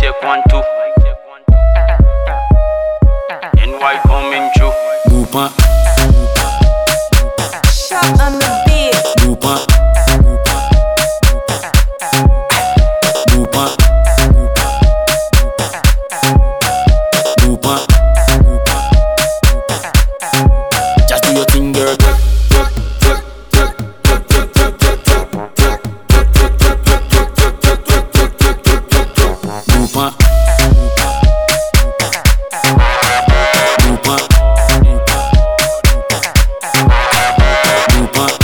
check 1 2. NY coming through. Boopa. Shot on the beat. Boopa. Boopa. Boopa. Just do your thing, girl. Boopa. Boopa. Boopa.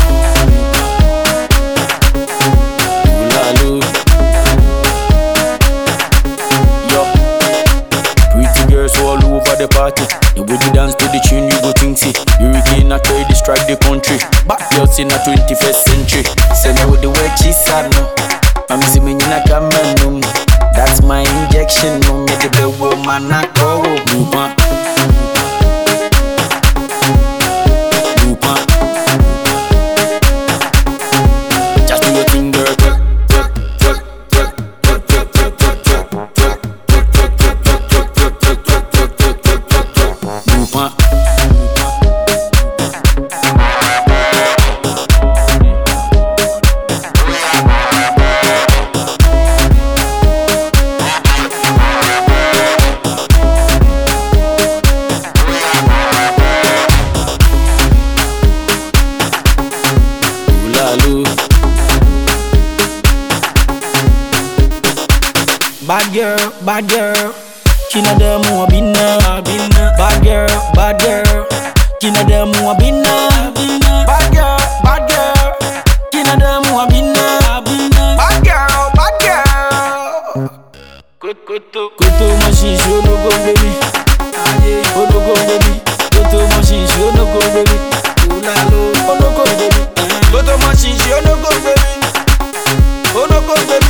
Ooh-la-loo. Yo. Pretty girls all over the party. The way you dance to the tune, you go think see. Hurricane, I try to strike the country. Back girls in the 21st century. Say me with the way she's sad no. I'm me in a camera. That's my injection. No me the woman I go. Boopa. Boopa. Just do your thing, girl. Boopa. Ooh-la-loo. Bad girl, Kina dem wa binna. Bad girl, Kina dem wa binna. Bad girl, Kina dem wa binna. Bad girl. Kutu machine show no go baby. Oh no go baby. Kutu machine show no go baby. Ooh-la-loo. Oh no go baby. Kutu machine show no go baby. Oh no go baby.